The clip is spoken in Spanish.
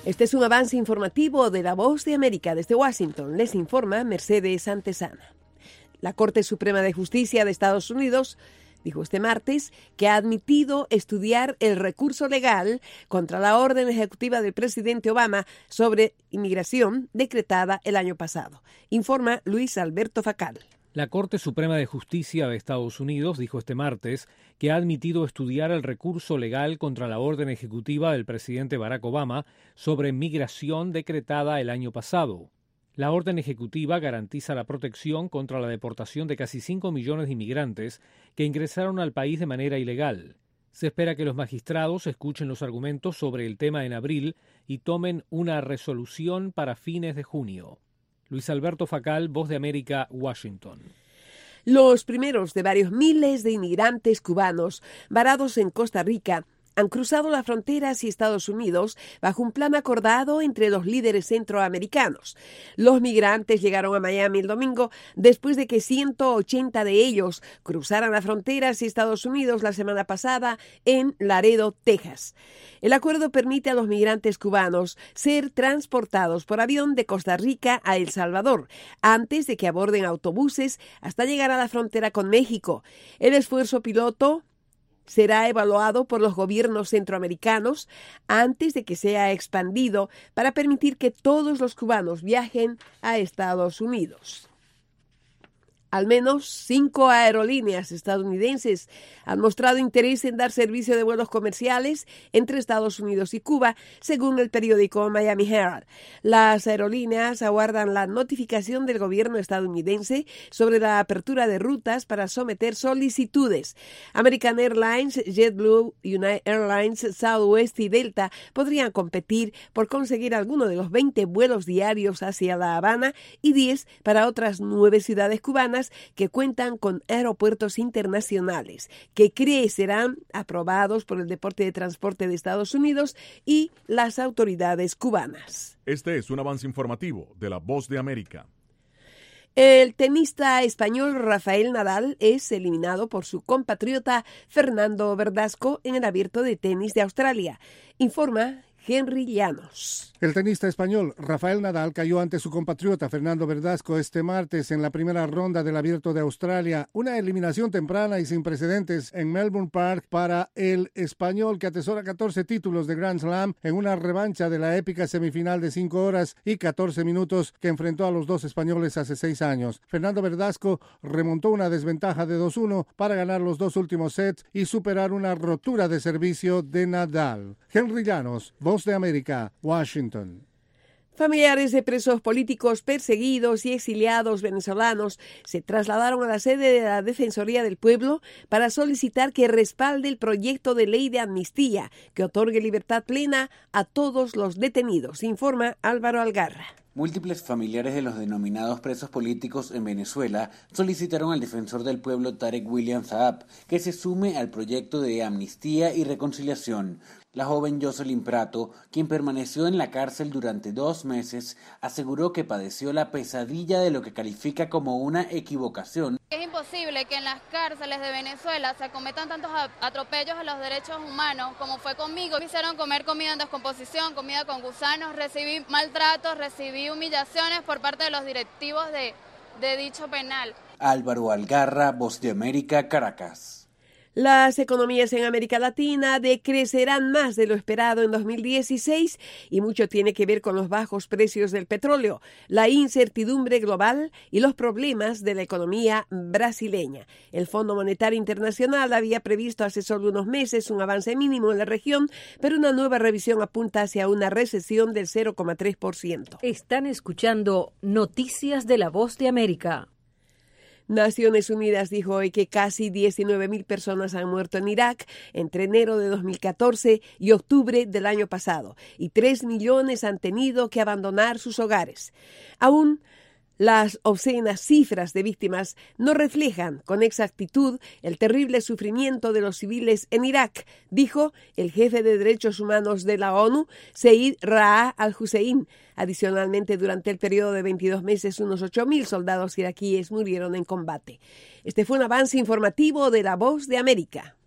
Este es un avance informativo de La Voz de América. Desde Washington les informa Mercedes Antesana. La Corte Suprema de Justicia de Estados Unidos dijo este martes que ha admitido estudiar el recurso legal contra la orden ejecutiva del presidente Obama sobre inmigración decretada el año pasado. Informa Luis Alberto Facal. La Corte Suprema de Justicia de Estados Unidos dijo este martes que ha admitido estudiar el recurso legal contra la orden ejecutiva del presidente Barack Obama sobre migración decretada el año pasado. La orden ejecutiva garantiza la protección contra la deportación de casi 5 millones de inmigrantes que ingresaron al país de manera ilegal. Se espera que los magistrados escuchen los argumentos sobre el tema en abril y tomen una resolución para fines de junio. Luis Alberto Facal, Voz de América, Washington. Los primeros de varios miles de inmigrantes cubanos varados en Costa Rica han cruzado la frontera hacia Estados Unidos bajo un plan acordado entre los líderes centroamericanos. Los migrantes llegaron a Miami el domingo después de que 180 de ellos cruzaran la frontera hacia Estados Unidos la semana pasada en Laredo, Texas. El acuerdo permite a los migrantes cubanos ser transportados por avión de Costa Rica a El Salvador antes de que aborden autobuses hasta llegar a la frontera con México. El esfuerzo piloto será evaluado por los gobiernos centroamericanos antes de que sea expandido para permitir que todos los cubanos viajen a Estados Unidos. Al menos 5 aerolíneas estadounidenses han mostrado interés en dar servicio de vuelos comerciales entre Estados Unidos y Cuba, según el periódico Miami Herald. Las aerolíneas aguardan la notificación del gobierno estadounidense sobre la apertura de rutas para someter solicitudes. American Airlines, JetBlue, United Airlines, Southwest y Delta podrían competir por conseguir alguno de los 20 vuelos diarios hacia La Habana y 10 para otras 9 ciudades cubanas que cuentan con aeropuertos internacionales, que cree serán aprobados por el Departamento de Transporte de Estados Unidos y las autoridades cubanas. Este es un avance informativo de La Voz de América. El tenista español Rafael Nadal es eliminado por su compatriota Fernando Verdasco en el Abierto de Tenis de Australia. Informa Henry Llanos. El tenista español Rafael Nadal cayó ante su compatriota Fernando Verdasco este martes en la primera ronda del Abierto de Australia, una eliminación temprana y sin precedentes en Melbourne Park para el español que atesora 14 títulos de Grand Slam en una revancha de la épica semifinal de 5 horas y 14 minutos que enfrentó a los dos españoles hace 6 años. Fernando Verdasco remontó una desventaja de 2-1 para ganar los 2 últimos sets y superar una rotura de servicio de Nadal. Henry Llanos, Voz de América, Washington. Familiares de presos políticos perseguidos y exiliados venezolanos se trasladaron a la sede de la Defensoría del Pueblo para solicitar que respalde el proyecto de ley de amnistía que otorgue libertad plena a todos los detenidos, informa Álvaro Algarra. Múltiples familiares de los denominados presos políticos en Venezuela solicitaron al defensor del pueblo Tarek William Saab que se sume al proyecto de amnistía y reconciliación. La joven Jocelyn Prato, quien permaneció en la cárcel durante 2 meses, aseguró que padeció la pesadilla de lo que califica como una equivocación. Es imposible que en las cárceles de Venezuela se cometan tantos atropellos a los derechos humanos como fue conmigo. Me hicieron comer comida en descomposición, comida con gusanos, recibí maltratos, recibí humillaciones por parte de los directivos de dicho penal. Álvaro Algarra, Voz de América, Caracas. Las economías en América Latina decrecerán más de lo esperado en 2016 y mucho tiene que ver con los bajos precios del petróleo, la incertidumbre global y los problemas de la economía brasileña. El Fondo Monetario Internacional había previsto hace solo unos meses un avance mínimo en la región, pero una nueva revisión apunta hacia una recesión del 0,3%. Están escuchando Noticias de La Voz de América. Naciones Unidas dijo hoy que casi 19,000 personas han muerto en Irak entre enero de 2014 y octubre del año pasado, y 3 millones han tenido que abandonar sus hogares. Aún las obscenas cifras de víctimas no reflejan con exactitud el terrible sufrimiento de los civiles en Irak, dijo el jefe de derechos humanos de la ONU, Zeid Ra'ad al-Hussein. Adicionalmente, durante el periodo de 22 meses, unos 8,000 soldados iraquíes murieron en combate. Este fue un avance informativo de La Voz de América.